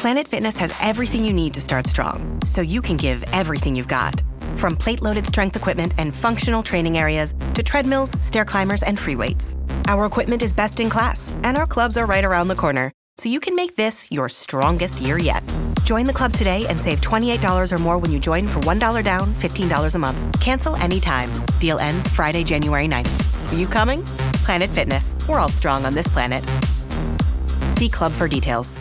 Planet Fitness has everything you need to start strong, so you can give everything you've got. From plate-loaded strength equipment and functional training areas to treadmills, stair climbers, and free weights. Our equipment is best in class, and our clubs are right around the corner, so you can make this your strongest year yet. Join the club today and save $28 or more when you join for $1 down, $15 a month. Cancel anytime. Deal ends Friday, January 9th. Are you coming? Planet Fitness. We're all strong on this planet. See club for details.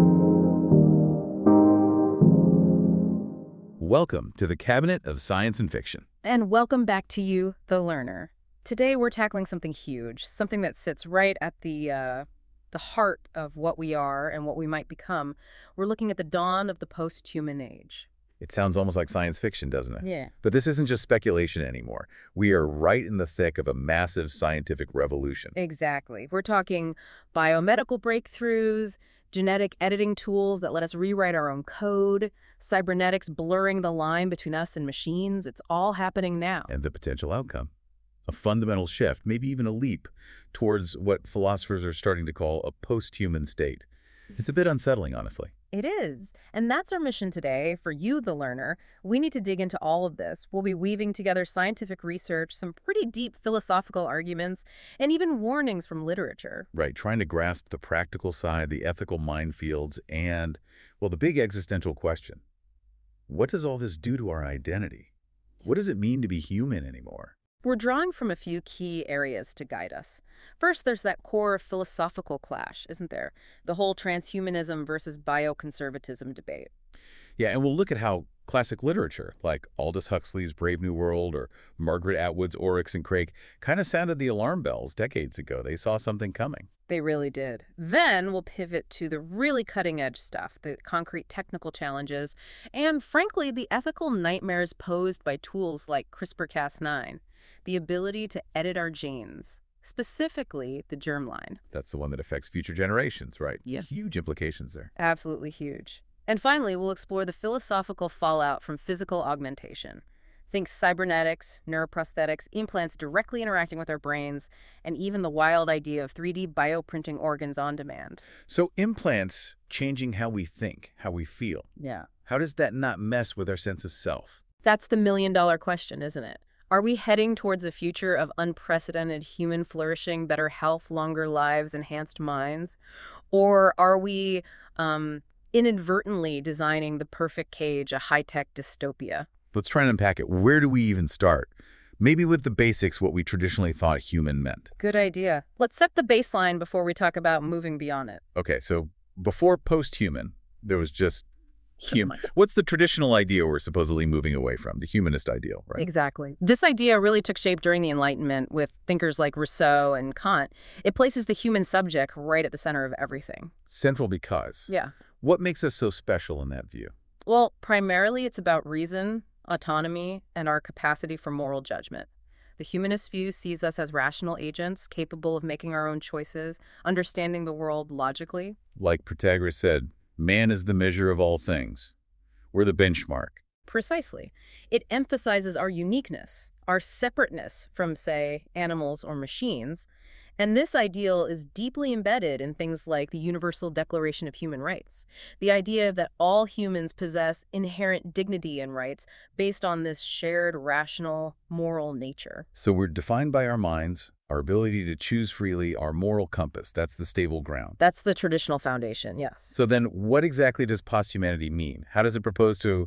Welcome to the Cabinet of Science and Fiction. And welcome back to you, the learner. Today we're tackling something huge, something that sits right at the heart of what we are and what we might become. We're looking at the dawn of the post-human age. It sounds almost like science fiction, doesn't it? Yeah. But this isn't just speculation anymore. We are right in the thick of a massive scientific revolution. Exactly. We're talking biomedical breakthroughs, genetic editing tools that let us rewrite our own code, cybernetics blurring the line between us and machines. It's all happening now. And the potential outcome. A fundamental shift, maybe even a leap, towards what philosophers are starting to call a post-human state. It's a bit unsettling, honestly. It is. And that's our mission today for you, the learner. We need to dig into all of this. We'll be weaving together scientific research, some pretty deep philosophical arguments, and even warnings from literature. Right, trying to grasp the practical side, the ethical minefields, and, well, the big existential question. What does all this do to our identity? What does it mean to be human anymore? We're drawing from a few key areas to guide us. First, there's that core philosophical clash, isn't there? The whole transhumanism versus bioconservatism debate. Yeah, and we'll look at how classic literature, like Aldous Huxley's Brave New World or Margaret Atwood's Oryx and Crake, kind of sounded the alarm bells decades ago. They saw something coming. They really did. Then we'll pivot to the really cutting-edge stuff, the concrete technical challenges, and frankly, the ethical nightmares posed by tools like CRISPR-Cas9, the ability to edit our genes, specifically the germline. That's the one that affects future generations, right? Yeah. Huge implications there. Absolutely huge. And finally, we'll explore the philosophical fallout from physical augmentation. Think cybernetics, neuroprosthetics, implants directly interacting with our brains, and even the wild idea of 3D bioprinting organs on demand. So implants changing how we think, how we feel. Yeah. How does that not mess with our sense of self? That's the million-dollar question, isn't it? Are we heading towards a future of unprecedented human flourishing, better health, longer lives, enhanced minds? Or are we inadvertently designing the perfect cage, a high-tech dystopia? Let's try and unpack it. Where do we even start? Maybe with the basics, what we traditionally thought human meant. Good idea. Let's set the baseline before we talk about moving beyond it. Okay, so before post-human, there was just human. What's the traditional idea we're supposedly moving away from? The humanist ideal, right? Exactly. This idea really took shape during the Enlightenment with thinkers like Rousseau and Kant. It places the human subject right at the center of everything. Central because? Yeah. What makes us so special in that view? Well, primarily it's about reason, autonomy, and our capacity for moral judgment. The humanist view sees us as rational agents, capable of making our own choices, understanding the world logically. Like Protagoras said, man is the measure of all things. We're the benchmark. Precisely. It emphasizes our uniqueness, our separateness from, say, animals or machines. And this ideal is deeply embedded in things like the Universal Declaration of Human Rights, the idea that all humans possess inherent dignity and rights based on this shared, rational, moral nature. So we're defined by our minds, our ability to choose freely, our moral compass. That's the stable ground. That's the traditional foundation, yes. So then what exactly does posthumanity mean? How does it propose to,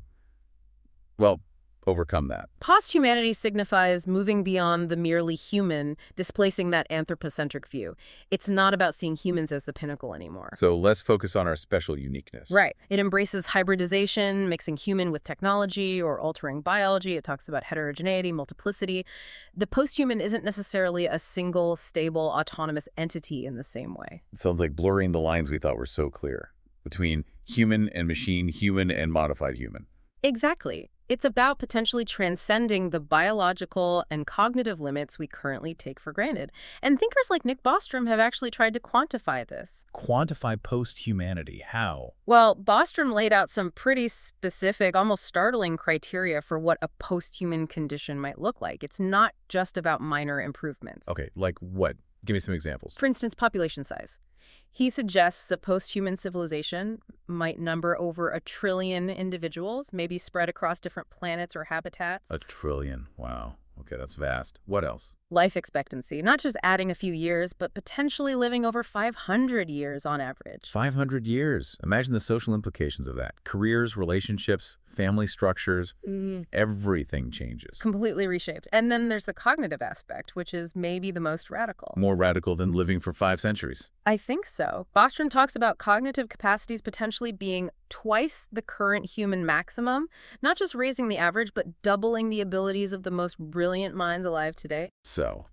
well, overcome that? Posthumanity signifies moving beyond the merely human, displacing that anthropocentric view. It's not about seeing humans as the pinnacle anymore. So less focus on our special uniqueness. Right. It embraces hybridization, mixing human with technology or altering biology. It talks about heterogeneity, multiplicity. The posthuman isn't necessarily a single, stable, autonomous entity in the same way. It sounds like blurring the lines we thought were so clear between human and machine, human and modified human. Exactly. It's about potentially transcending the biological and cognitive limits we currently take for granted. And thinkers like Nick Bostrom have actually tried to quantify this. Quantify post-humanity. How? Well, Bostrom laid out some pretty specific, almost startling criteria for what a post-human condition might look like. It's not just about minor improvements. Okay, like what? Give me some examples. For instance, population size. He suggests a post-human civilization might number over 1 trillion individuals, maybe spread across different planets or habitats. 1 trillion. Wow. Okay, that's vast. What else? Life expectancy, not just adding a few years, but potentially living over 500 years on average. 500 years. Imagine the social implications of that. Careers, relationships, family structures, everything changes. Completely reshaped. And then there's the cognitive aspect, which is maybe the most radical. More radical than living for 5 centuries. I think so. Bostrom talks about cognitive capacities potentially being twice the current human maximum, not just raising the average, but doubling the abilities of the most brilliant minds alive today. So,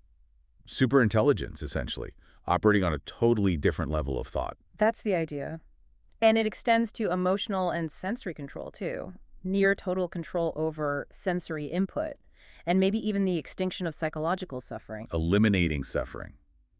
superintelligence, essentially, operating on a totally different level of thought. That's the idea. And it extends to emotional and sensory control, too. Near total control over sensory input, and maybe even the extinction of psychological suffering. Eliminating suffering.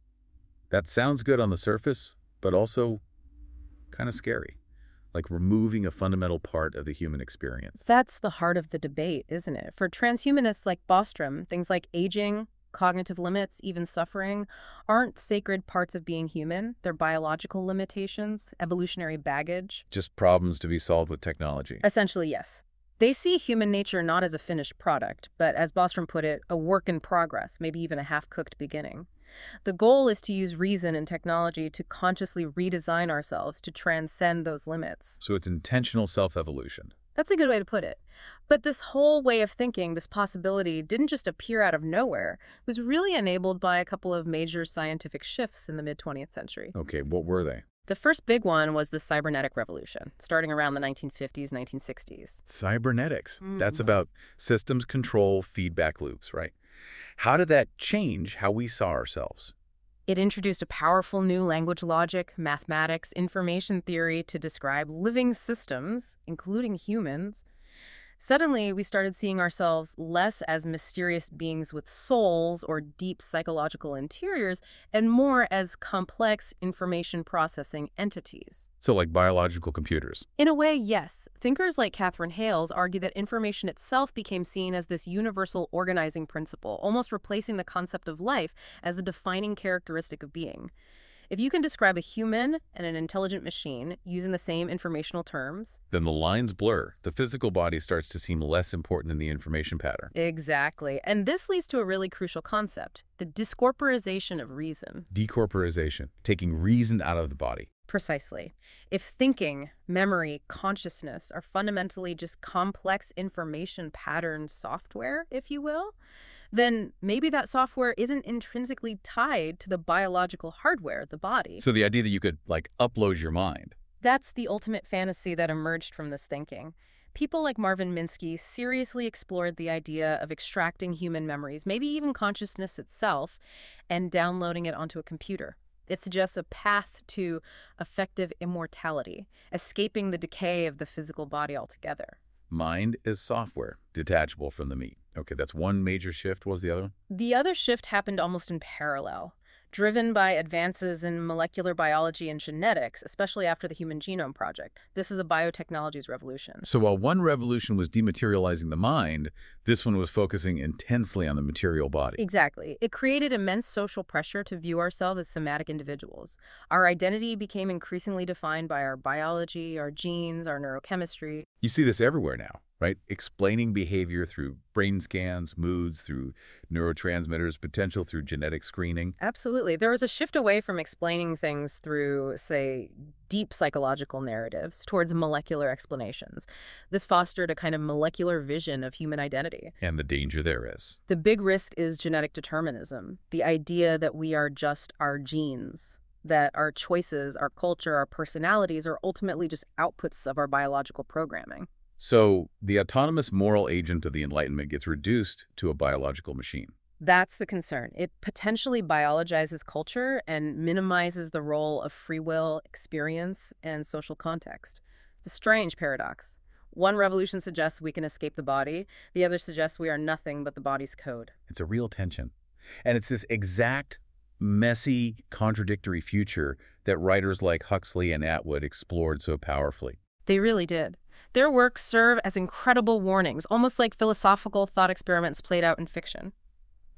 That sounds good on the surface, but also kind of scary. Like removing a fundamental part of the human experience. That's the heart of the debate, isn't it? For transhumanists like Bostrom, things like aging, cognitive limits, even suffering, aren't sacred parts of being human. They're biological limitations, evolutionary baggage. Just problems to be solved with technology. Essentially, yes. They see human nature not as a finished product, but as Bostrom put it, a work in progress, maybe even a half-cooked beginning. The goal is to use reason and technology to consciously redesign ourselves to transcend those limits. So it's intentional self-evolution. That's a good way to put it. But this whole way of thinking, this possibility, didn't just appear out of nowhere. It was really enabled by a couple of major scientific shifts in the mid-20th century. Okay, what were they? The first big one was the cybernetic revolution, starting around the 1950s, 1960s. Cybernetics. That's about systems control, feedback loops, right? How did that change how we saw ourselves? It introduced a powerful new language logic, mathematics, information theory to describe living systems, including humans. Suddenly, we started seeing ourselves less as mysterious beings with souls or deep psychological interiors, and more as complex information processing entities. So like biological computers. In a way, yes. Thinkers like Catherine Hales argue that information itself became seen as this universal organizing principle, almost replacing the concept of life as the defining characteristic of being. If you can describe a human and an intelligent machine using the same informational terms, then the lines blur. The physical body starts to seem less important in the information pattern. Exactly. And this leads to a really crucial concept, the discorporization of reason. Decorporization, taking reason out of the body. Precisely. If thinking, memory, consciousness are fundamentally just complex information pattern software, if you will, then maybe that software isn't intrinsically tied to the biological hardware, the body. So the idea that you could, like, upload your mind. That's the ultimate fantasy that emerged from this thinking. People like Marvin Minsky seriously explored the idea of extracting human memories, maybe even consciousness itself, and downloading it onto a computer. It suggests a path to effective immortality, escaping the decay of the physical body altogether. Mind is software, detachable from the meat. Okay, that's one major shift. What was the other one? The other shift happened almost in parallel, driven by advances in molecular biology and genetics, especially after the Human Genome Project. This is a biotechnologies revolution. So while one revolution was dematerializing the mind, this one was focusing intensely on the material body. Exactly. It created immense social pressure to view ourselves as somatic individuals. Our identity became increasingly defined by our biology, our genes, our neurochemistry. You see this everywhere now, right? Explaining behavior through brain scans, moods through neurotransmitters, potential through genetic screening. Absolutely. There was a shift away from explaining things through, say, deep psychological narratives towards molecular explanations. This fostered a kind of molecular vision of human identity. And the danger there is. The big risk is genetic determinism, the idea that we are just our genes, that our choices, our culture, our personalities are ultimately just outputs of our biological programming. So the autonomous moral agent of the Enlightenment gets reduced to a biological machine. That's the concern. It potentially biologizes culture and minimizes the role of free will, experience, and social context. It's a strange paradox. One revolution suggests we can escape the body. The other suggests we are nothing but the body's code. It's a real tension. And it's this exact, messy, contradictory future that writers like Huxley and Atwood explored so powerfully. They really did. Their works serve as incredible warnings, almost like philosophical thought experiments played out in fiction.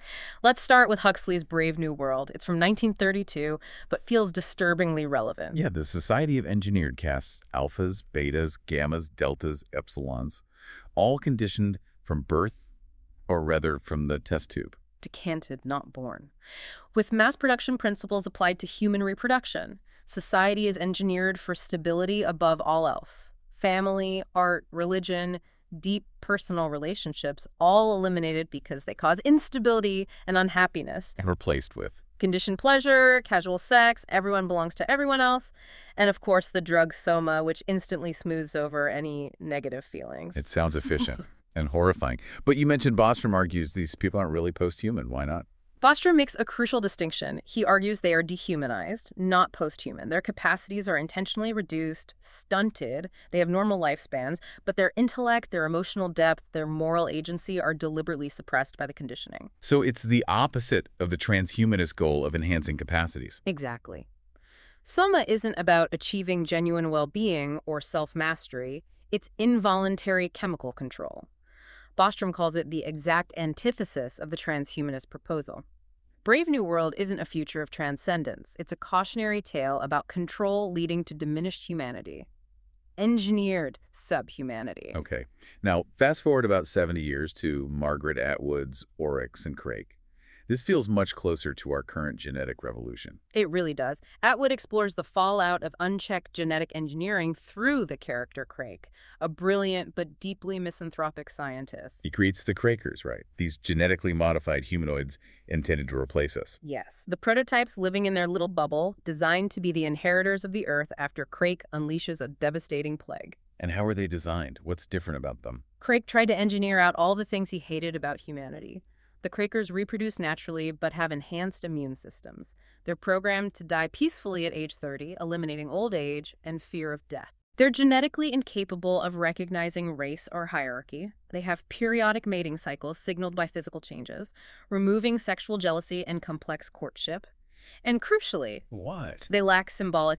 Let's start with Huxley's Brave New World. It's from 1932, but feels disturbingly relevant. Yeah, the Society of Engineered casts alphas, betas, gammas, deltas, epsilons, all conditioned from birth, or rather from the test tube. Decanted, not born. With mass production principles applied to human reproduction, society is engineered for stability above all else. Family, art, religion, deep personal relationships, all eliminated because they cause instability and unhappiness. And replaced with. Conditioned pleasure, casual sex, everyone belongs to everyone else, and of course the drug soma, which instantly smooths over any negative feelings. It sounds efficient and horrifying. But you mentioned Bostrom argues these people aren't really post-human. Why not? Bostrom makes a crucial distinction. He argues they are dehumanized, not post-human. Their capacities are intentionally reduced, stunted. They have normal lifespans, but their intellect, their emotional depth, their moral agency are deliberately suppressed by the conditioning. So it's the opposite of the transhumanist goal of enhancing capacities. Exactly. Soma isn't about achieving genuine well-being or self-mastery. It's involuntary chemical control. Bostrom calls it the exact antithesis of the transhumanist proposal. Brave New World isn't a future of transcendence. It's a cautionary tale about control leading to diminished humanity. Engineered subhumanity. Okay. Now, fast forward about 70 years to Margaret Atwood's Oryx and Crake. This feels much closer to our current genetic revolution. It really does. Atwood explores the fallout of unchecked genetic engineering through the character Crake, a brilliant but deeply misanthropic scientist. He creates the Crakers, right? These genetically modified humanoids intended to replace us. Yes, the prototypes living in their little bubble, designed to be the inheritors of the Earth after Crake unleashes a devastating plague. And how are they designed? What's different about them? Crake tried to engineer out all the things he hated about humanity. The Crakers reproduce naturally but have enhanced immune systems. They're programmed to die peacefully at age 30, eliminating old age and fear of death. They're genetically incapable of recognizing race or hierarchy. They have periodic mating cycles signaled by physical changes, removing sexual jealousy and complex courtship. And crucially, What? they lack symbolic.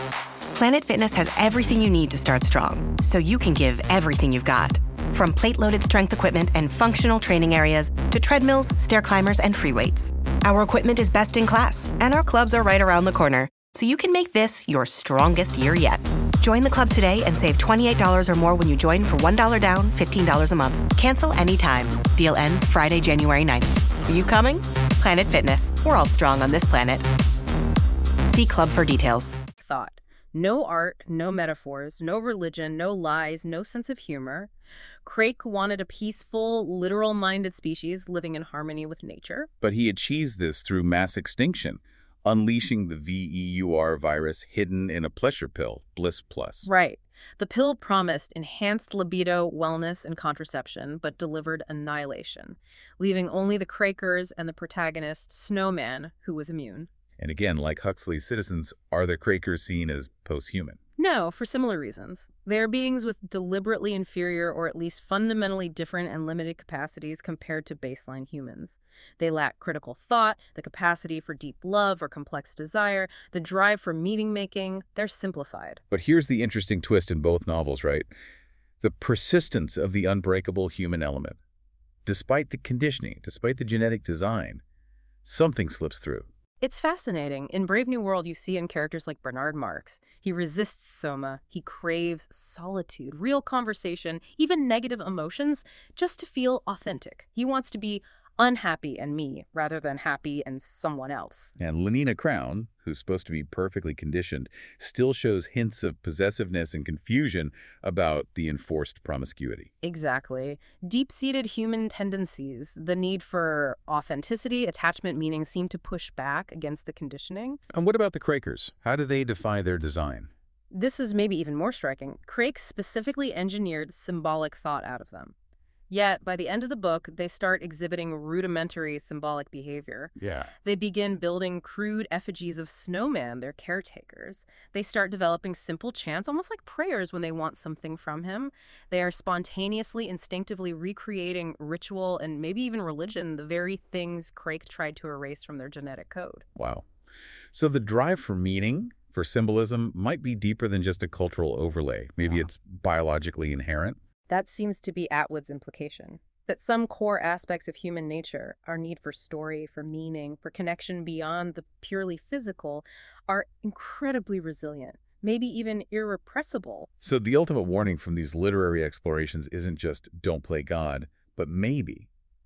Planet Fitness has everything you need to start strong, so you can give everything you've got. From plate-loaded strength equipment and functional training areas to treadmills, stair climbers, and free weights. Our equipment is best in class, and our clubs are right around the corner, so you can make this your strongest year yet. Join the club today and save $28 or more when you join for $1 down, $15 a month. Cancel anytime. Deal ends Friday, January 9th. Are you coming? Planet Fitness. We're all strong on this planet. See club for details. Thought. No art, no metaphors, no religion, no lies, no sense of humor. Crake wanted a peaceful, literal-minded species living in harmony with nature. But he achieves this through mass extinction, unleashing the VEUR virus hidden in a pleasure pill, Bliss Plus. Right. The pill promised enhanced libido, wellness, and contraception, but delivered annihilation, leaving only the Crakers and the protagonist, Snowman, who was immune. And again, like Huxley's Citizens, are the Crakers seen as post-human? No, for similar reasons. They are beings with deliberately inferior or at least fundamentally different and limited capacities compared to baseline humans. They lack critical thought, the capacity for deep love or complex desire, the drive for meaning-making. They're simplified. But here's the interesting twist in both novels, right? The persistence of the unbreakable human element. Despite the conditioning, despite the genetic design, something slips through. It's fascinating. In Brave New World, you see in characters like Bernard Marx. He resists soma. He craves solitude, real conversation, even negative emotions, just to feel authentic. He wants to be unhappy and me rather than happy and someone else. And Lenina Crown, who's supposed to be perfectly conditioned, still shows hints of possessiveness and confusion about the enforced promiscuity. Exactly. Deep-seated human tendencies, the need for authenticity, attachment, meaning seem to push back against the conditioning. And what about the Crakers? How do they defy their design? This is maybe even more striking. Crake specifically engineered symbolic thought out of them. Yet, by the end of the book, they start exhibiting rudimentary symbolic behavior. Yeah. They begin building crude effigies of Snowman, their caretakers. They start developing simple chants, almost like prayers when they want something from him. They are spontaneously, instinctively recreating ritual and maybe even religion, the very things Crake tried to erase from their genetic code. Wow. So the drive for meaning, for symbolism, might be deeper than just a cultural overlay. Maybe it's biologically inherent. That seems to be Atwood's implication. that some core aspects of human nature, our need for story, for meaning, for connection beyond the purely physical, are incredibly resilient, maybe even irrepressible. So the ultimate warning from these literary explorations isn't just don't play God, but maybe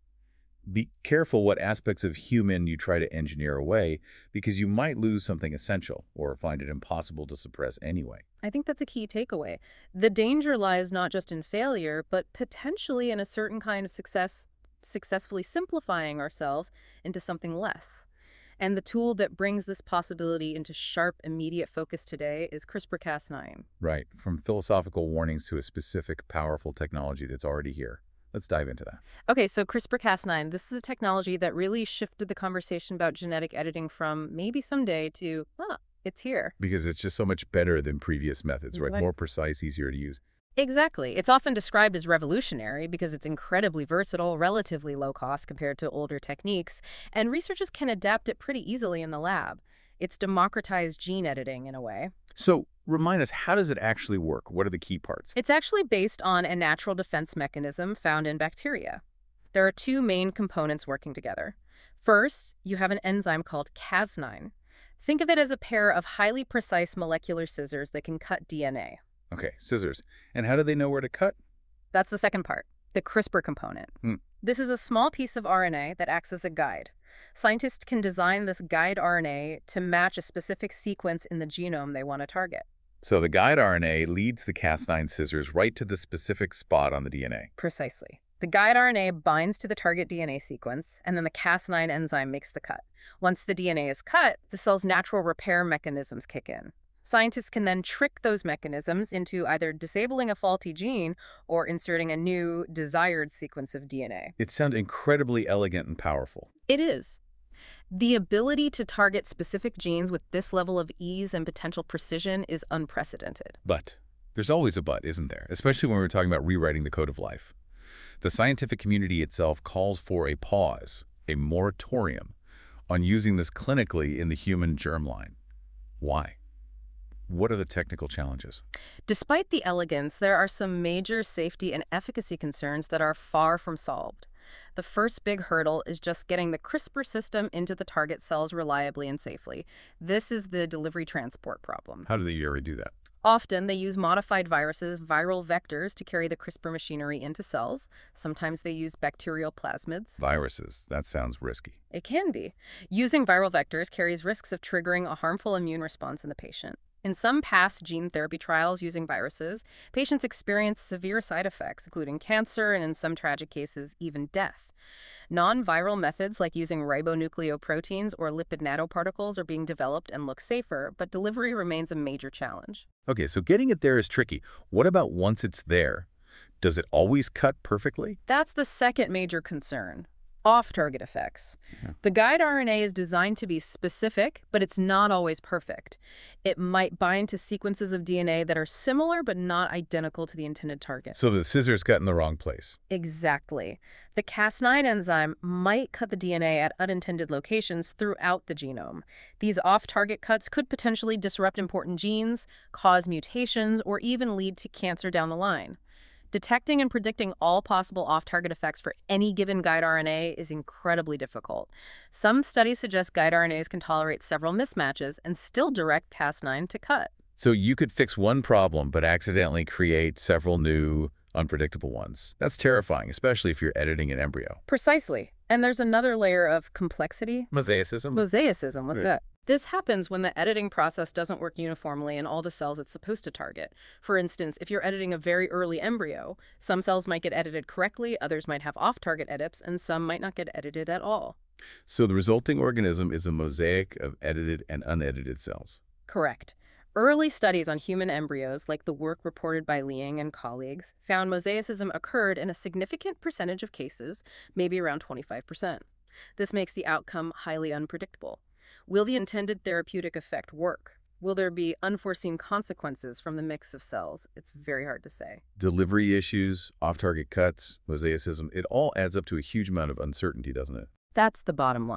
be careful what aspects of human you try to engineer away, because you might lose something essential or find it impossible to suppress anyway. I think that's a key takeaway. The danger lies not just in failure, but potentially in a certain kind of successfully simplifying ourselves into something less. And the tool that brings this possibility into sharp, immediate focus today is CRISPR-Cas9. Right, from philosophical warnings to a specific, powerful technology that's already here. Let's dive into that. Okay, so CRISPR-Cas9, this is a technology that really shifted the conversation about genetic editing from maybe someday to, it's here. Because it's just so much better than previous methods, right? Right. More precise, easier to use. Exactly. It's often described as revolutionary because it's incredibly versatile, relatively low cost compared to older techniques, and researchers can adapt it pretty easily in the lab. It's democratized gene editing in a way. So remind us, how does it actually work? What are the key parts? It's actually based on a natural defense mechanism found in bacteria. There are two main components working together. First, you have an enzyme called Cas9. Think of it as a pair of highly precise molecular scissors that can cut DNA. Okay, scissors. And how do they know where to cut? That's the second part, the CRISPR component. This is a small piece of RNA that acts as a guide. Scientists can design this guide RNA to match a specific sequence in the genome they want to target. So the guide RNA leads the Cas9 scissors right to the specific spot on the DNA. Precisely. The guide RNA binds to the target DNA sequence, and then the Cas9 enzyme makes the cut. Once the DNA is cut, the cell's natural repair mechanisms kick in. Scientists can then trick those mechanisms into either disabling a faulty gene or inserting a new, desired sequence of DNA. It sounds incredibly elegant and powerful. It is. The ability to target specific genes with this level of ease and potential precision is unprecedented. But there's always a but, isn't there? Especially when we're talking about rewriting the code of life. The scientific community itself calls for a pause, a moratorium, on using this clinically in the human germline. Why? What are the technical challenges? Despite the elegance, there are some major safety and efficacy concerns that are far from solved. The first big hurdle is just getting the CRISPR system into the target cells reliably and safely. This is the delivery transport problem. How do they ever do that? Often, they use modified viruses, viral vectors, to carry the CRISPR machinery into cells. Sometimes they use bacterial plasmids. Viruses. That sounds risky. It can be. Using viral vectors carries risks of triggering a harmful immune response in the patient. In some past gene therapy trials using viruses, patients experience severe side effects, including cancer and, in some tragic cases, even death. Non-viral methods like using ribonucleoproteins or lipid nanoparticles are being developed and look safer, but delivery remains a major challenge. Okay, so getting it there is tricky. What about once it's there? Does it always cut perfectly? That's the second major concern. Off-target effects. The guide RNA is designed to be specific, but it's not always perfect. It might bind to sequences of DNA that are similar but not identical to the intended target. So the scissors cut in the wrong place. Exactly. The Cas9 enzyme might cut the DNA at unintended locations throughout the genome. These off-target cuts could potentially disrupt important genes, cause mutations, or even lead to cancer down the line. Detecting and predicting all possible off-target effects for any given guide RNA is incredibly difficult. Some studies suggest guide RNAs can tolerate several mismatches and still direct Cas9 to cut. So you could fix one problem, but accidentally create several new, unpredictable ones. That's terrifying, especially if you're editing an embryo. Precisely. And there's another layer of complexity. Mosaicism? Mosaicism, what's Right. that? This happens when the editing process doesn't work uniformly in all the cells it's supposed to target. For instance, if you're editing a very early embryo, some cells might get edited correctly, others might have off-target edits, and some might not get edited at all. So the resulting organism is a mosaic of edited and unedited cells. Correct. Early studies on human embryos, like the work reported by Liang and colleagues, found mosaicism occurred in a significant percentage of cases, maybe around 25%. This makes the outcome highly unpredictable. Will the intended therapeutic effect work? Will there be unforeseen consequences from the mix of cells? It's very hard to say. Delivery issues, off-target cuts, mosaicism, it all adds up to a huge amount of uncertainty, doesn't it? That's the bottom line.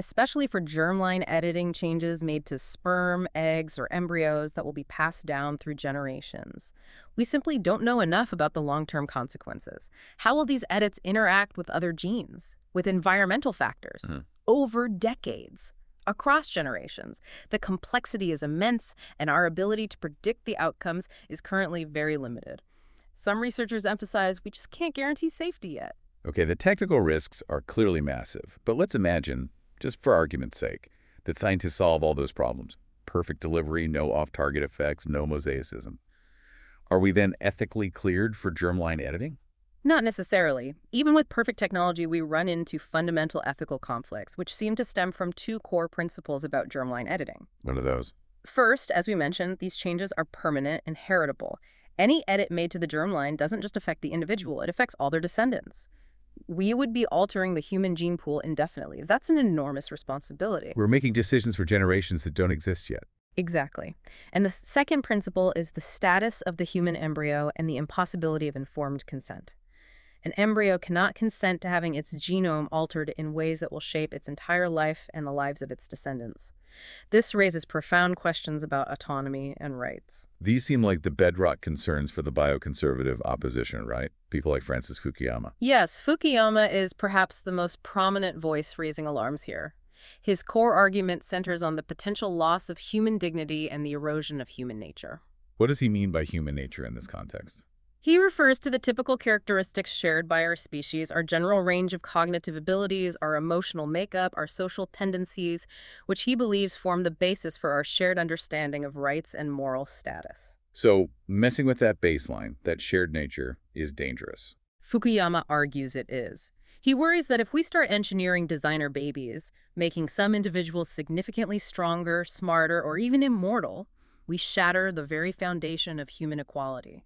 especially for germline editing changes made to sperm, eggs, or embryos that will be passed down through generations. We simply don't know enough about the long-term consequences. How will these edits interact with other genes, with environmental factors, over decades, across generations? The complexity is immense, and our ability to predict the outcomes is currently very limited. Some researchers emphasize we just can't guarantee safety yet. Okay, the technical risks are clearly massive, but let's imagine, just for argument's sake, that scientists solve all those problems. Perfect delivery, no off-target effects, no mosaicism. Are we then ethically cleared for germline editing? Not necessarily. Even with perfect technology, we run into fundamental ethical conflicts, which seem to stem from two core principles about germline editing. What are those? First, as we mentioned, these changes are permanent and heritable. Any edit made to the germline doesn't just affect the individual, it affects all their descendants. We would be altering the human gene pool indefinitely. That's an enormous responsibility. We're making decisions for generations that don't exist yet. Exactly. And the second principle is the status of the human embryo and the impossibility of informed consent. An embryo cannot consent to having its genome altered in ways that will shape its entire life and the lives of its descendants. This raises profound questions about autonomy and rights. These seem like the bedrock concerns for the bioconservative opposition, right? People like Francis Fukuyama. Yes, Fukuyama is perhaps the most prominent voice raising alarms here. His core argument centers on the potential loss of human dignity and the erosion of human nature. What does he mean by human nature in this context? He refers to the typical characteristics shared by our species, our general range of cognitive abilities, our emotional makeup, our social tendencies, which he believes form the basis for our shared understanding of rights and moral status. So, messing with that baseline, that shared nature, is dangerous. Fukuyama argues it is. He worries that if we start engineering designer babies, making some individuals significantly stronger, smarter, or even immortal, we shatter the very foundation of human equality.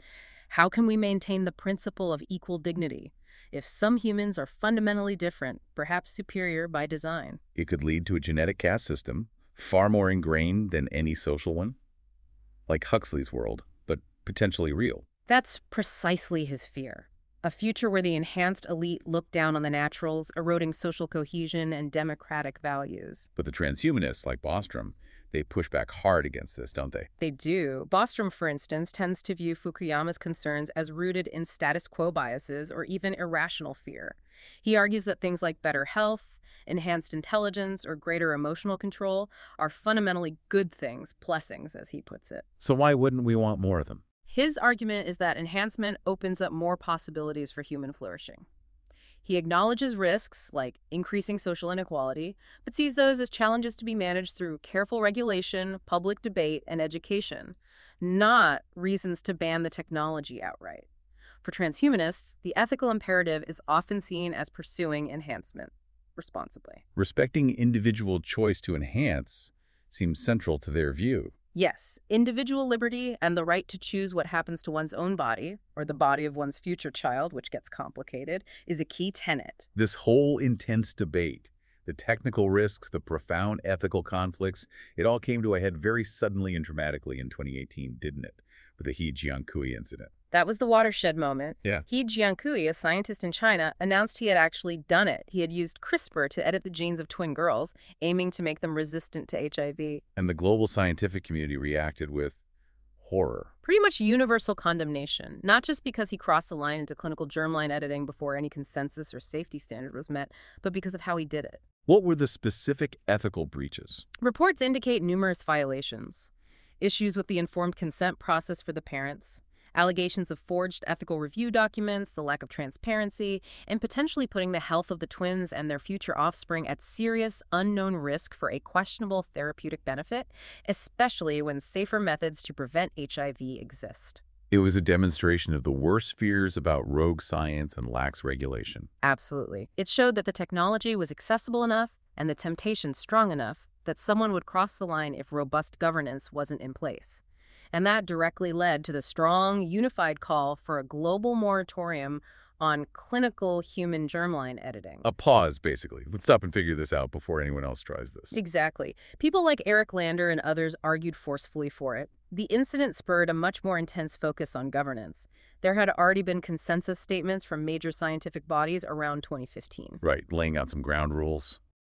How can we maintain the principle of equal dignity if some humans are fundamentally different, perhaps superior by design? It could lead to a genetic caste system, far more ingrained than any social one. Like Huxley's world, but potentially real. That's precisely his fear. A future where the enhanced elite look down on the naturals, eroding social cohesion and democratic values. But the transhumanists, like Bostrom, they push back hard against this, don't they? They do. Bostrom, for instance, tends to view Fukuyama's concerns as rooted in status quo biases or even irrational fear. He argues that things like better health, enhanced intelligence, or greater emotional control are fundamentally good things, blessings, as he puts it. So why wouldn't we want more of them? His argument is that enhancement opens up more possibilities for human flourishing. He acknowledges risks, like increasing social inequality, but sees those as challenges to be managed through careful regulation, public debate, and education, not reasons to ban the technology outright. For transhumanists, the ethical imperative is often seen as pursuing enhancement responsibly. Respecting individual choice to enhance seems central to their view. Yes, individual liberty and the right to choose what happens to one's own body, or the body of one's future child, which gets complicated, is a key tenet. This whole intense debate, the technical risks, the profound ethical conflicts, it all came to a head very suddenly and dramatically in 2018, didn't it? With the He Jiankui incident. That was the watershed moment. Yeah. He Jiankui, a scientist in China, announced he had actually done it. He had used CRISPR to edit the genes of twin girls, aiming to make them resistant to HIV. And the global scientific community reacted with horror. Pretty much universal condemnation, not just because he crossed the line into clinical germline editing before any consensus or safety standard was met, but because of how he did it. What were the specific ethical breaches? Reports indicate numerous violations. Issues with the informed consent process for the parents, allegations of forged ethical review documents, the lack of transparency, and potentially putting the health of the twins and their future offspring at serious, unknown risk for a questionable therapeutic benefit, especially when safer methods to prevent HIV exist. It was a demonstration of the worst fears about rogue science and lax regulation. Absolutely. It showed that the technology was accessible enough and the temptation strong enough that someone would cross the line if robust governance wasn't in place. And that directly led to the strong, unified call for a global moratorium on clinical human germline editing. A pause, basically. Let's stop and figure this out before anyone else tries this. Exactly. People like Eric Lander and others argued forcefully for it. The incident spurred a much more intense focus on governance. There had already been consensus statements from major scientific bodies around 2015. Right, laying out some ground rules.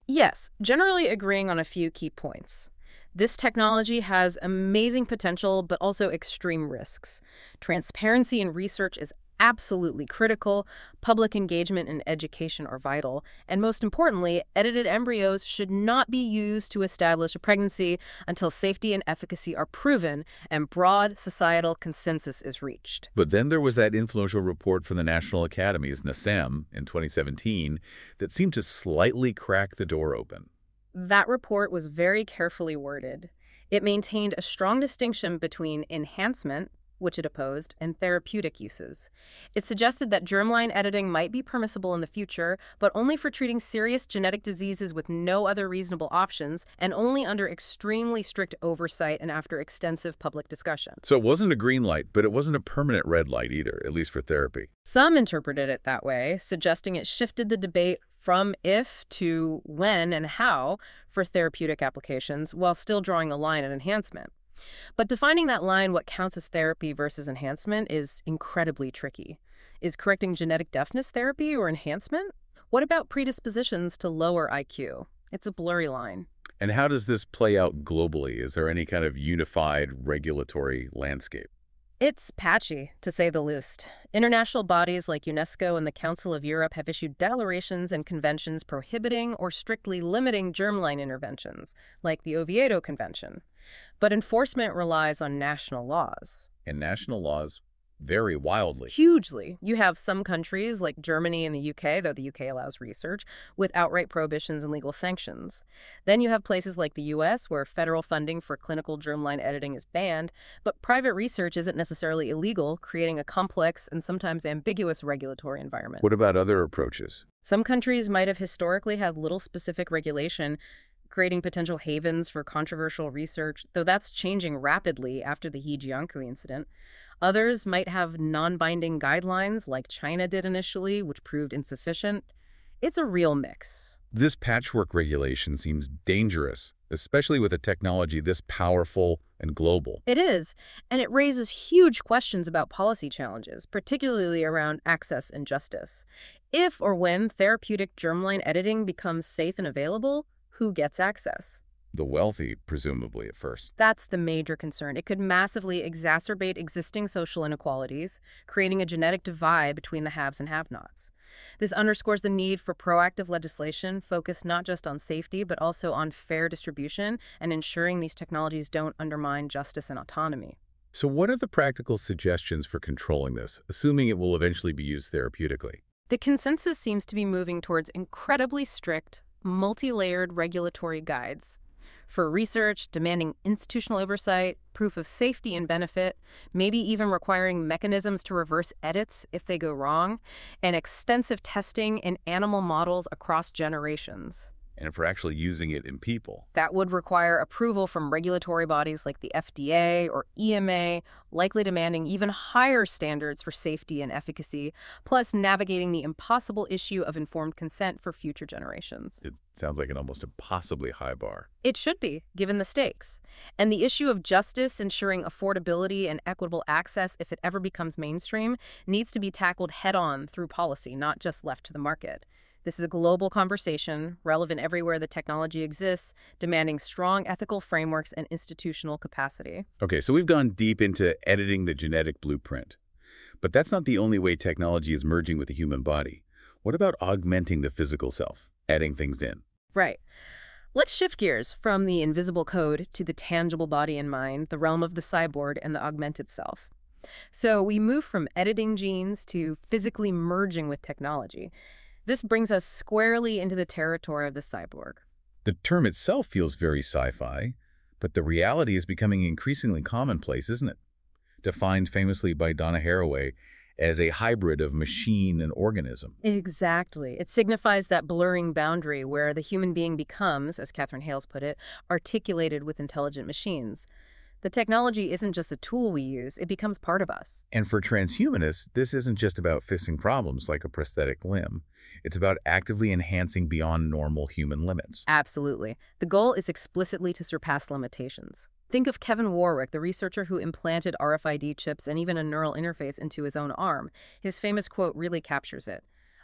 Yes, generally agreeing on a few key points. This technology has amazing potential, but also extreme risks. Transparency in research is absolutely critical, public engagement and education are vital, and most importantly, edited embryos should not be used to establish a pregnancy until safety and efficacy are proven and broad societal consensus is reached. But then there was that influential report from the National Academies, NASEM, in 2017 that seemed to slightly crack the door open. That report was very carefully worded. It maintained a strong distinction between enhancement, which it opposed, and therapeutic uses. It suggested that germline editing might be permissible in the future, but only for treating serious genetic diseases with no other reasonable options, and only under extremely strict oversight and after extensive public discussion. So it wasn't a green light, but it wasn't a permanent red light either, at least for therapy. Some interpreted it that way, suggesting it shifted the debate from if to when and how for therapeutic applications, while still drawing a line at enhancement. But defining that line, what counts as therapy versus enhancement, is incredibly tricky. Is correcting genetic deafness therapy or enhancement? What about predispositions to lower IQ? It's a blurry line. And how does this play out globally? Is there any kind of unified regulatory landscape? It's patchy, to say the least. International bodies like UNESCO and the Council of Europe have issued declarations and conventions prohibiting or strictly limiting germline interventions, like the Oviedo Convention. But enforcement relies on national laws. And national laws vary wildly. Hugely. You have some countries like Germany and the UK, though the UK allows research, with outright prohibitions and legal sanctions. Then you have places like the US where federal funding for clinical germline editing is banned, but private research isn't necessarily illegal, creating a complex and sometimes ambiguous regulatory environment. What about other approaches? Some countries might have historically had little specific regulation, creating potential havens for controversial research, though that's changing rapidly after the He Jiankui incident. Others might have non-binding guidelines, like China did initially, which proved insufficient. It's a real mix. This patchwork regulation seems dangerous, especially with a technology this powerful and global. It is, and it raises huge questions about policy challenges, particularly around access and justice. If or when therapeutic germline editing becomes safe and available, who gets access? The wealthy, presumably, at first. That's the major concern. It could massively exacerbate existing social inequalities, creating a genetic divide between the haves and have-nots. This underscores the need for proactive legislation focused not just on safety, but also on fair distribution and ensuring these technologies don't undermine justice and autonomy. So what are the practical suggestions for controlling this, assuming it will eventually be used therapeutically? The consensus seems to be moving towards incredibly strict, multi-layered regulatory guides for research, demanding institutional oversight, proof of safety and benefit, maybe even requiring mechanisms to reverse edits if they go wrong, and extensive testing in animal models across generations. And if we're actually using it in people? That would require approval from regulatory bodies like the FDA or EMA, likely demanding even higher standards for safety and efficacy, plus navigating the impossible issue of informed consent for future generations. It sounds like an almost impossibly high bar. It should be, given the stakes. And the issue of justice, ensuring affordability and equitable access if it ever becomes mainstream, needs to be tackled head-on through policy, not just left to the market. This is a global conversation, relevant everywhere the technology exists, demanding strong ethical frameworks and institutional capacity. Okay, so we've gone deep into editing the genetic blueprint. But that's not the only way technology is merging with the human body. What about augmenting the physical self, adding things in? Right. Let's shift gears from the invisible code to the tangible body and mind, the realm of the cyborg and the augmented self. So we move from editing genes to physically merging with technology. This brings us squarely into the territory of the cyborg. The term itself feels very sci-fi, but the reality is becoming increasingly commonplace, isn't it? Defined famously by Donna Haraway as a hybrid of machine and organism. Exactly. It signifies that blurring boundary where the human being becomes, as Catherine Hales put it, articulated with intelligent machines. The technology isn't just a tool we use, it becomes part of us. And for transhumanists, this isn't just about fixing problems like a prosthetic limb. It's about actively enhancing beyond normal human limits. Absolutely. The goal is explicitly to surpass limitations. Think of Kevin Warwick, the researcher who implanted RFID chips and even a neural interface into his own arm. His famous quote really captures it.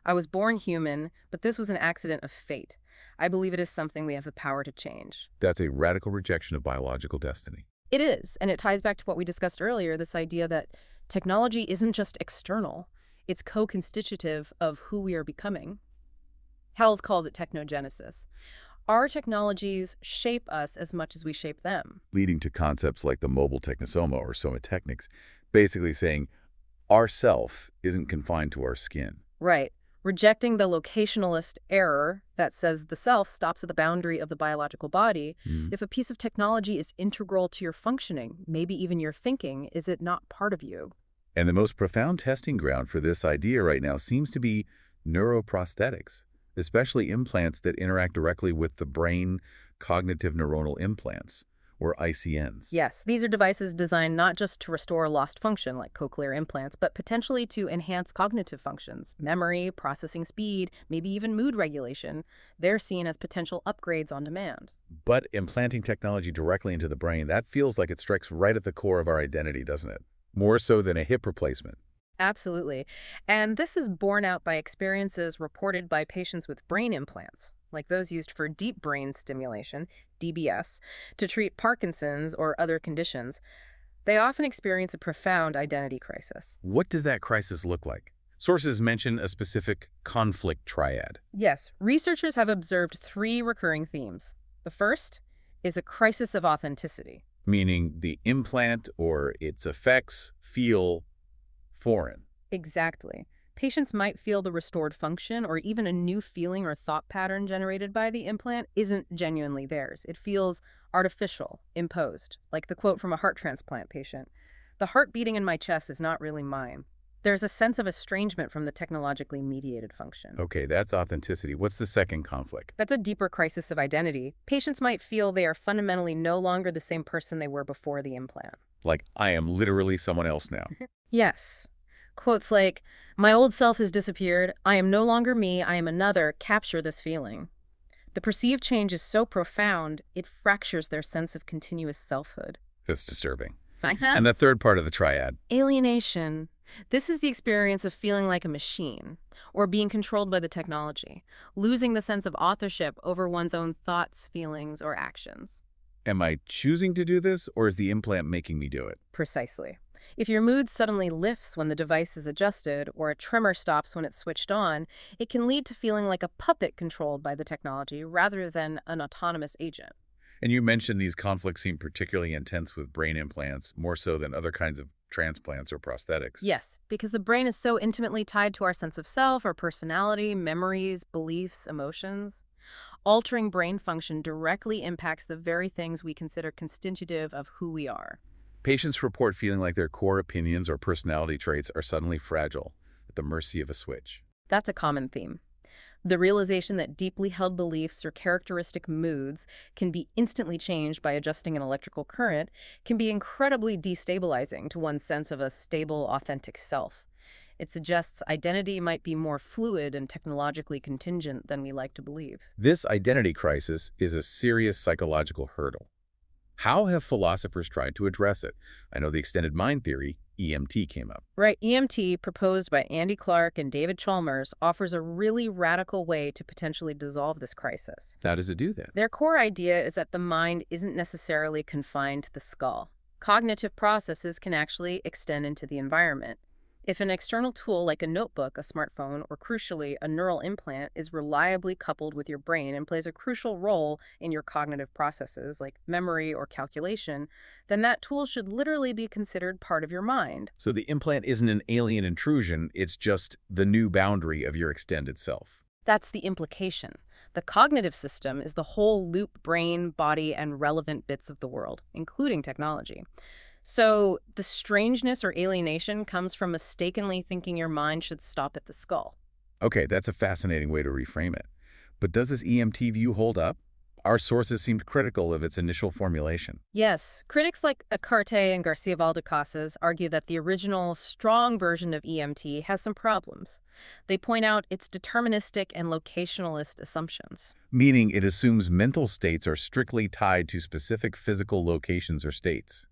I was born human, but this was an accident of fate. I believe it is something we have the power to change. That's a radical rejection of biological destiny. It is, and it ties back to what we discussed earlier, this idea that technology isn't just external, it's co-constitutive of who we are becoming. Howells calls it technogenesis. Our technologies shape us as much as we shape them. Leading to concepts like the mobile technosoma or soma technics, basically saying our self isn't confined to our skin. Right. Rejecting the locationalist error that says the self stops at the boundary of the biological body. If a piece of technology is integral to your functioning, maybe even your thinking, is it not part of you? And the most profound testing ground for this idea right now seems to be neuroprosthetics, especially implants that interact directly with the brain, cognitive neuronal implants, or ICNs. Yes, these are devices designed not just to restore lost function like cochlear implants, but potentially to enhance cognitive functions, memory, processing speed, maybe even mood regulation. They're seen as potential upgrades on demand. But implanting technology directly into the brain, that feels like it strikes right at the core of our identity, doesn't it? More so than a hip replacement. Absolutely. And this is borne out by experiences reported by patients with brain implants, like those used for deep brain stimulation, DBS, to treat Parkinson's or other conditions. They often experience a profound identity crisis. What does that crisis look like? Sources mention a specific conflict triad. Yes, researchers have observed 3 recurring themes. The first is a crisis of authenticity. Meaning the implant or its effects feel foreign. Exactly. Patients might feel the restored function or even a new feeling or thought pattern generated by the implant isn't genuinely theirs. It feels artificial, imposed, like the quote from a heart transplant patient. "The heart beating in my chest is not really mine." There's a sense of estrangement from the technologically mediated function. Okay, that's authenticity. What's the second conflict? That's a deeper crisis of identity. Patients might feel they are fundamentally no longer the same person they were before the implant. Like, I am literally someone else now. Yes. Quotes like, "My old self has disappeared. I am no longer me. I am another," capture this feeling. The perceived change is so profound, it fractures their sense of continuous selfhood. That's disturbing. And the third part of the triad. Alienation. This is the experience of feeling like a machine, or being controlled by the technology, losing the sense of authorship over one's own thoughts, feelings, or actions. Am I choosing to do this, or is the implant making me do it? Precisely. If your mood suddenly lifts when the device is adjusted, or a tremor stops when it's switched on, it can lead to feeling like a puppet controlled by the technology rather than an autonomous agent. And you mentioned these conflicts seem particularly intense with brain implants, more so than other kinds of transplants or prosthetics. Yes, because the brain is so intimately tied to our sense of self, our personality, memories, beliefs, emotions. Altering brain function directly impacts the very things we consider constitutive of who we are. Patients report feeling like their core opinions or personality traits are suddenly fragile, at the mercy of a switch. That's a common theme. The realization that deeply held beliefs or characteristic moods can be instantly changed by adjusting an electrical current can be incredibly destabilizing to one's sense of a stable, authentic self. It suggests identity might be more fluid and technologically contingent than we like to believe. This identity crisis is a serious psychological hurdle. How have philosophers tried to address it? I know the extended mind theory, EMT, came up. Right, EMT, proposed by Andy Clark and David Chalmers, offers a really radical way to potentially dissolve this crisis. How does it do that? Their core idea is that the mind isn't necessarily confined to the skull. Cognitive processes can actually extend into the environment. If an external tool like a notebook, a smartphone, or crucially, a neural implant is reliably coupled with your brain and plays a crucial role in your cognitive processes like memory or calculation, then that tool should literally be considered part of your mind. So the implant isn't an alien intrusion, it's just the new boundary of your extended self. That's the implication. The cognitive system is the whole loop brain, body, and relevant bits of the world, including technology. So the strangeness or alienation comes from mistakenly thinking your mind should stop at the skull. Okay, that's a fascinating way to reframe it. But does this EMT view hold up? Our sources seemed critical of its initial formulation. Yes, critics like Acarte and Garcia Valdecasas argue that the original, strong version of EMT has some problems. They point out its deterministic and locationalist assumptions. Meaning it assumes mental states are strictly tied to specific physical locations or states.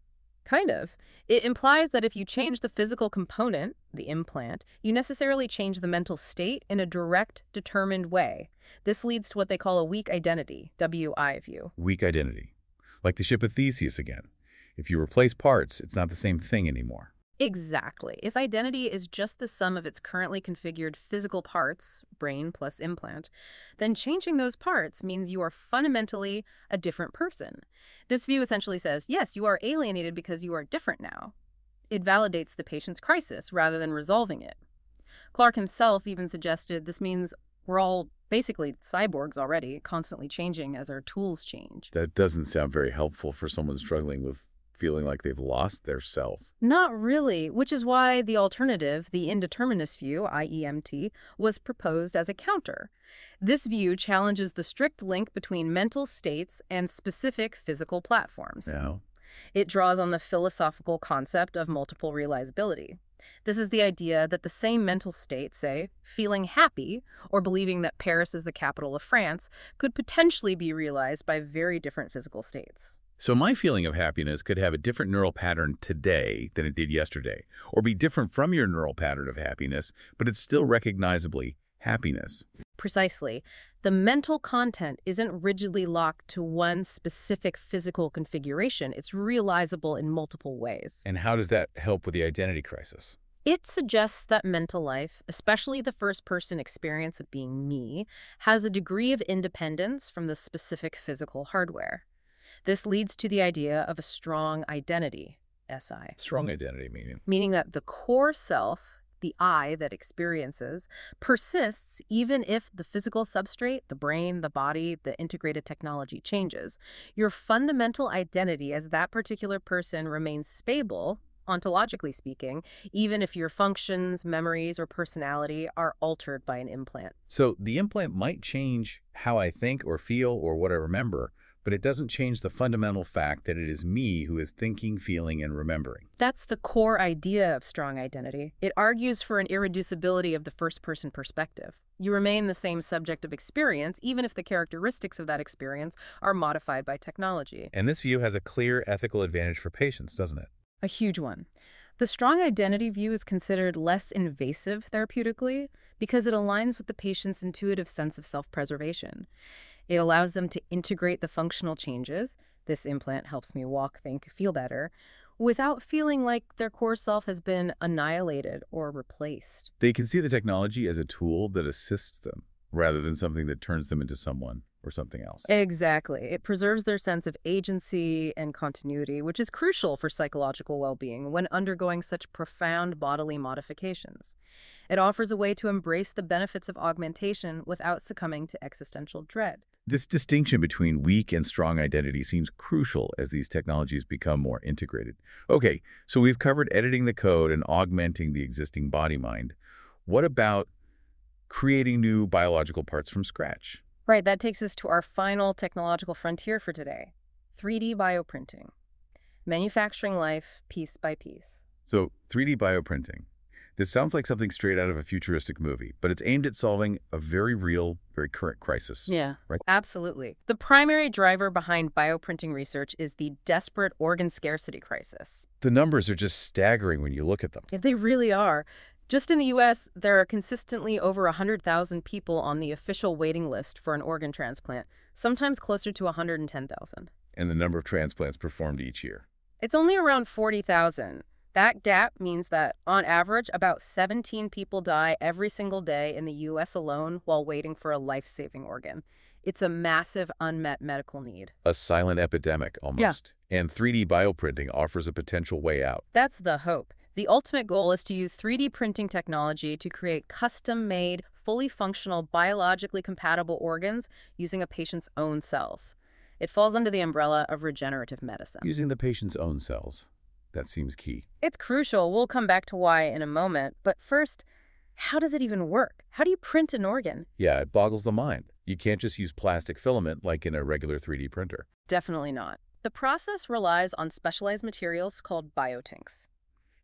Kind of. It implies that if you change the physical component, the implant, you necessarily change the mental state in a direct, determined way. This leads to what they call a weak identity, WI view. Weak identity. Like the ship of Theseus again. If you replace parts, it's not the same thing anymore. Exactly. If identity is just the sum of its currently configured physical parts, brain plus implant, then changing those parts means you are fundamentally a different person. This view essentially says, yes, you are alienated because you are different now. It validates the patient's crisis rather than resolving it. Clark himself even suggested this means we're all basically cyborgs already, constantly changing as our tools change. That doesn't sound very helpful for someone struggling with feeling like they've lost their self. Not really, which is why the alternative, the indeterminist view, IEMT, was proposed as a counter. This view challenges the strict link between mental states and specific physical platforms. Now, It draws on the philosophical concept of multiple realizability. This is the idea that the same mental state, say, feeling happy or believing that Paris is the capital of France, could potentially be realized by very different physical states. so my feeling of happiness could have a different neural pattern today than it did yesterday, or be different from your neural pattern of happiness, but it's still recognizably happiness. Precisely. The mental content isn't rigidly locked to one specific physical configuration. It's realizable in multiple ways. And how does that help with the identity crisis? It suggests that mental life, especially the first-person experience of being me, has a degree of independence from the specific physical hardware. This leads to the idea of a strong identity, SI. Strong identity Meaning that the core self, the I that experiences, persists even if the physical substrate, the brain, the body, the integrated technology changes. Your fundamental identity as that particular person remains stable, ontologically speaking, even if your functions, memories, or personality are altered by an implant. So the implant might change how I think or feel or what I remember, but it doesn't change the fundamental fact that it is me who is thinking, feeling, and remembering. That's the core idea of strong identity. It argues for an irreducibility of the first-person perspective. You remain the same subject of experience, even if the characteristics of that experience are modified by technology. And this view has a clear ethical advantage for patients, doesn't it? A huge one. The strong identity view is considered less invasive therapeutically because it aligns with the patient's intuitive sense of self-preservation. It allows them to integrate the functional changes, this implant helps me walk, think, feel better, without feeling like their core self has been annihilated or replaced. They can see the technology as a tool that assists them, rather than something that turns them into someone or something else. Exactly. It preserves their sense of agency and continuity, which is crucial for psychological well-being when undergoing such profound bodily modifications. It offers a way to embrace the benefits of augmentation without succumbing to existential dread. This distinction between weak and strong identity seems crucial as these technologies become more integrated. Okay, so we've covered editing the code and augmenting the existing body-mind. What about creating new biological parts from scratch? Right, that takes us to our final technological frontier for today, 3D bioprinting. Manufacturing life piece by piece. So 3D bioprinting. This sounds like something straight out of a futuristic movie, but it's aimed at solving a very real, very current crisis. Yeah, right? Absolutely. The primary driver behind bioprinting research is the desperate organ scarcity crisis. The numbers are just staggering when you look at them. Yeah, they really are. Just in the U.S., there are consistently over 100,000 people on the official waiting list for an organ transplant, sometimes closer to 110,000. And the number of transplants performed each year. It's only around 40,000. That gap means that, on average, about 17 people die every single day in the U.S. alone while waiting for a life-saving organ. It's a massive unmet medical need. A silent epidemic, almost. Yeah. And 3D bioprinting offers a potential way out. That's the hope. The ultimate goal is to use 3D printing technology to create custom-made, fully functional, biologically compatible organs using a patient's own cells. It falls under the umbrella of regenerative medicine. Using the patient's own cells. That seems key. It's crucial. We'll come back to why in a moment. But first, how does it even work? How do you print an organ? Yeah, it boggles the mind. You can't just use plastic filament like in a regular 3D printer. Definitely not. The process relies on specialized materials called biotinks.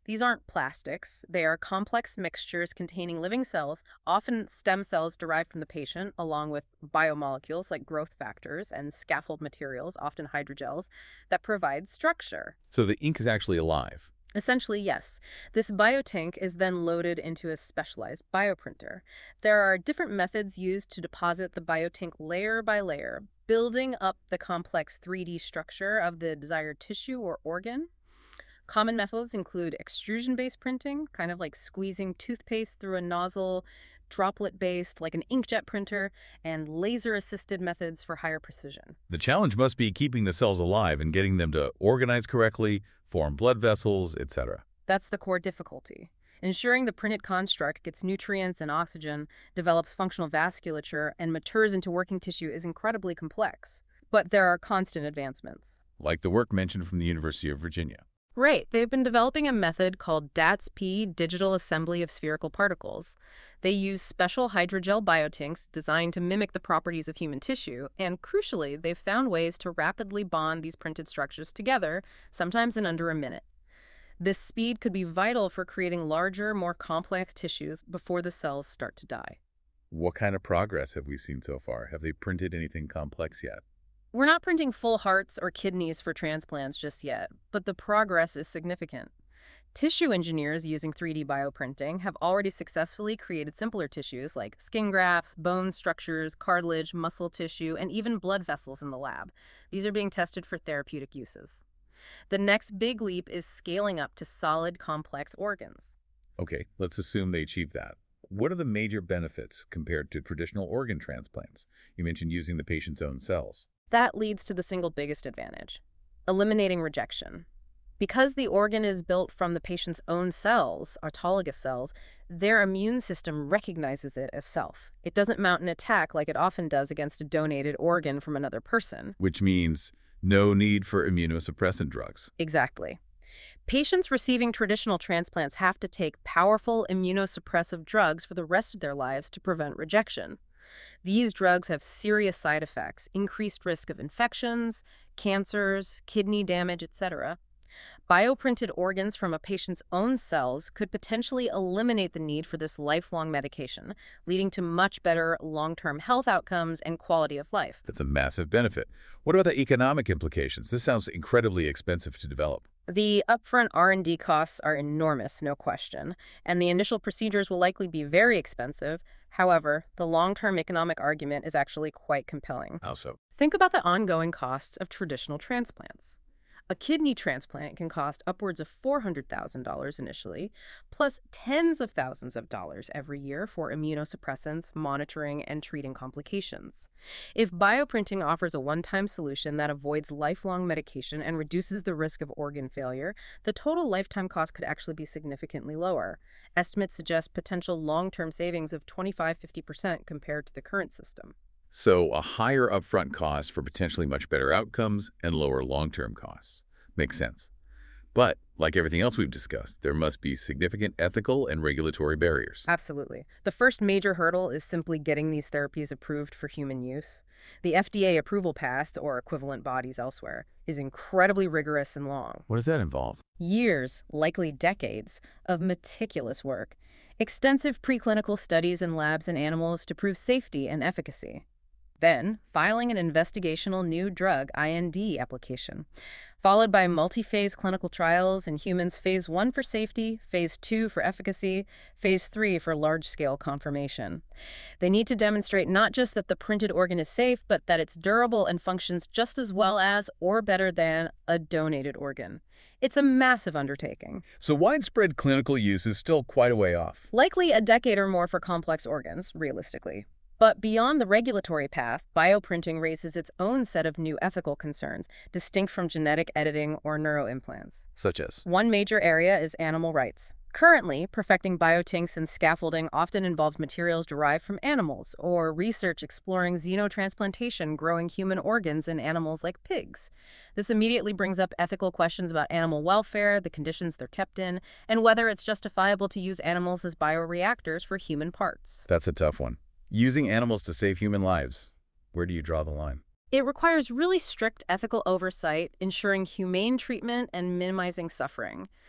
These aren't plastics. They are complex mixtures containing living cells, often stem cells derived from the patient, along with biomolecules like growth factors and scaffold materials, often hydrogels, that provide structure. So the ink is actually alive. Essentially, yes. This biotank is then loaded into a specialized bioprinter. There are different methods used to deposit the biotank layer by layer, building up the complex 3D structure of the desired tissue or organ. Common methods include extrusion-based printing, kind of like squeezing toothpaste through a nozzle, droplet-based, like an inkjet printer, and laser-assisted methods for higher precision. The challenge must be keeping the cells alive and getting them to organize correctly, form blood vessels, etc. That's the core difficulty. Ensuring the printed construct gets nutrients and oxygen, develops functional vasculature, and matures into working tissue is incredibly complex. But there are constant advancements. Like the work mentioned from the University of Virginia. Right. They've been developing a method called DATS-P, digital assembly of spherical particles. They use special hydrogel biotanks designed to mimic the properties of human tissue, and crucially, they've found ways to rapidly bond these printed structures together, sometimes in under a minute. This speed could be vital for creating larger, more complex tissues before the cells start to die. What kind of progress have we seen so far? Have they printed anything complex yet? We're not printing full hearts or kidneys for transplants just yet, but the progress is significant. Tissue engineers using 3D bioprinting have already successfully created simpler tissues like skin grafts, bone structures, cartilage, muscle tissue, and even blood vessels in the lab. These are being tested for therapeutic uses. The next big leap is scaling up to solid, complex organs. Okay, let's assume they achieve that. What are the major benefits compared to traditional organ transplants? You mentioned using the patient's own cells. That leads to the single biggest advantage: eliminating rejection. Because the organ is built from the patient's own cells, autologous cells, their immune system recognizes it as self. It doesn't mount an attack like it often does against a donated organ from another person. Which means no need for immunosuppressant drugs. Exactly. Patients receiving traditional transplants have to take powerful immunosuppressive drugs for the rest of their lives to prevent rejection. These drugs have serious side effects, increased risk of infections, cancers, kidney damage, etc. Bioprinted organs from a patient's own cells could potentially eliminate the need for this lifelong medication, leading to much better long-term health outcomes and quality of life. That's a massive benefit. What about the economic implications? This sounds incredibly expensive to develop. The upfront R&D costs are enormous, no question, and the initial procedures will likely be very expensive. However, the long-term economic argument is actually quite compelling. How so? Think about the ongoing costs of traditional transplants. A kidney transplant can cost upwards of $400,000 initially, plus tens of thousands of dollars every year for immunosuppressants, monitoring, and treating complications. If bioprinting offers a one-time solution that avoids lifelong medication and reduces the risk of organ failure, the total lifetime cost could actually be significantly lower. Estimates suggest potential long-term savings of 25–50% compared to the current system. So a higher upfront cost for potentially much better outcomes and lower long-term costs. Makes sense. But, like everything else we've discussed, there must be significant ethical and regulatory barriers. Absolutely. The first major hurdle is simply getting these therapies approved for human use. The FDA approval path, or equivalent bodies elsewhere, is incredibly rigorous and long. What does that involve? Years, likely decades, of meticulous work. Extensive preclinical studies in labs and animals to prove safety and efficacy. Then, filing an investigational new drug IND application, followed by multi-phase clinical trials in humans, phase 1 for safety, phase 2 for efficacy, phase 3 for large-scale confirmation. They need to demonstrate not just that the printed organ is safe, but that it's durable and functions just as well as or better than a donated organ. It's a massive undertaking. So widespread clinical use is still quite a way off. Likely a decade or more for complex organs, realistically. But beyond the regulatory path, bioprinting raises its own set of new ethical concerns, distinct from genetic editing or neuroimplants. Such as? One major area is animal rights. Currently, perfecting biotanks and scaffolding often involves materials derived from animals, or research exploring xenotransplantation growing human organs in animals like pigs. This immediately brings up ethical questions about animal welfare, the conditions they're kept in, and whether it's justifiable to use animals as bioreactors for human parts. That's a tough one. Using animals to save human lives. Where do you draw the line? It requires really strict ethical oversight, ensuring humane treatment and minimizing suffering.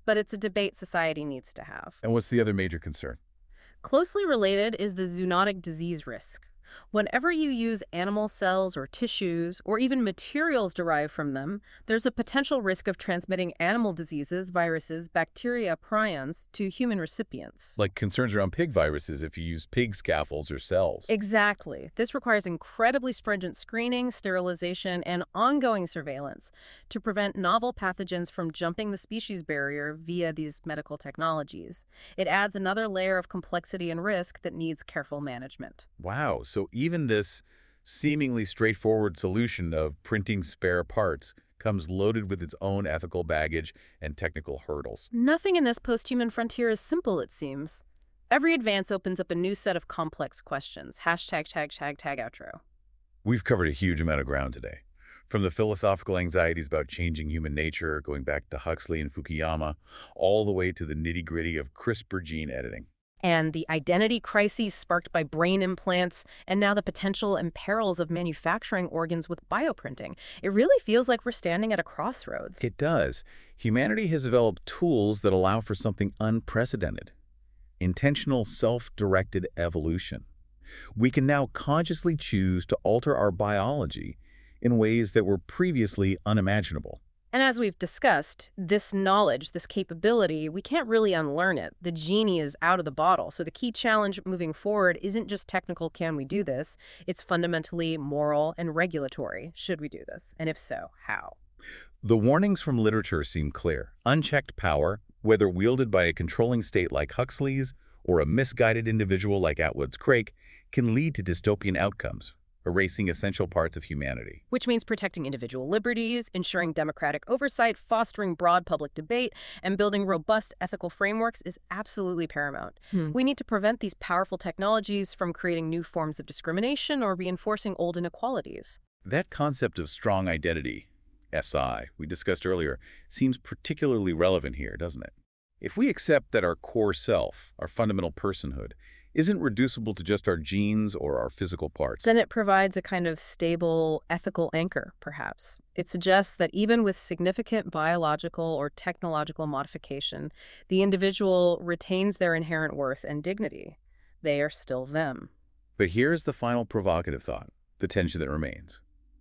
but it's a debate society needs to have. And what's the other major concern? Closely related is the zoonotic disease risk. Whenever you use animal cells or tissues, or even materials derived from them, there's a potential risk of transmitting animal diseases, viruses, bacteria, prions to human recipients. Like concerns around pig viruses if you use pig scaffolds or cells. Exactly. This requires incredibly stringent screening, sterilization, and ongoing surveillance to prevent novel pathogens from jumping the species barrier via these medical technologies. It adds another layer of complexity and risk that needs careful management. Wow, so even this seemingly straightforward solution of printing spare parts comes loaded with its own ethical baggage and technical hurdles. Nothing in this post-human frontier is simple, it seems. Every advance opens up a new set of complex questions. Hashtag outro. We've covered a huge amount of ground today. From the philosophical anxieties about changing human nature, going back to Huxley and Fukuyama, all the way to the nitty-gritty of CRISPR gene editing. And the identity crises sparked by brain implants, and now the potential and perils of manufacturing organs with bioprinting. It really feels like we're standing at a crossroads. It does. Humanity has developed tools that allow for something unprecedented. Intentional self-directed evolution. We can now consciously choose to alter our biology in ways that were previously unimaginable. And as we've discussed, this knowledge, this capability, we can't really unlearn it. The genie is out of the bottle. So the key challenge moving forward isn't just technical, can we do this? It's fundamentally moral and regulatory. Should we do this? And if so, how? The warnings from literature seem clear. Unchecked power, whether wielded by a controlling state like Huxley's or a misguided individual like Atwood's Craik, can lead to dystopian outcomes, erasing essential parts of humanity. Which means protecting individual liberties, ensuring democratic oversight, fostering broad public debate, and building robust ethical frameworks is absolutely paramount. We need to prevent these powerful technologies from creating new forms of discrimination or reinforcing old inequalities. That concept of strong identity, SI, we discussed earlier, seems particularly relevant here, doesn't it? If we accept that our core self, our fundamental personhood, isn't reducible to just our genes or our physical parts, then it provides a kind of stable, ethical anchor, perhaps. It suggests that even with significant biological or technological modification, the individual retains their inherent worth and dignity. They are still them. But here's the final provocative thought, the tension that remains.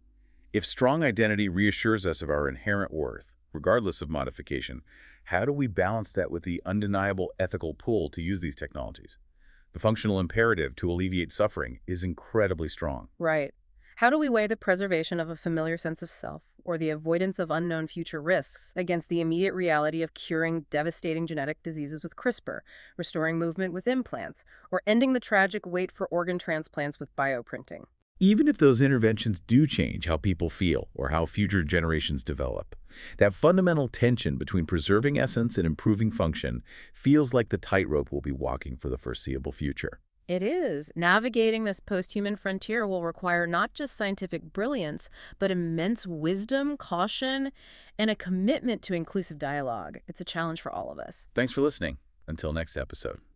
If strong identity reassures us of our inherent worth, regardless of modification, how do we balance that with the undeniable ethical pull to use these technologies? The functional imperative to alleviate suffering is incredibly strong. Right. How do we weigh the preservation of a familiar sense of self or the avoidance of unknown future risks against the immediate reality of curing devastating genetic diseases with CRISPR, restoring movement with implants, or ending the tragic wait for organ transplants with bioprinting? Even if those interventions do change how people feel or how future generations develop, that fundamental tension between preserving essence and improving function feels like the tightrope we'll be walking for the foreseeable future. It is. Navigating this post-human frontier will require not just scientific brilliance, but immense wisdom, caution, and a commitment to inclusive dialogue. It's a challenge for all of us. Thanks for listening. Until next episode.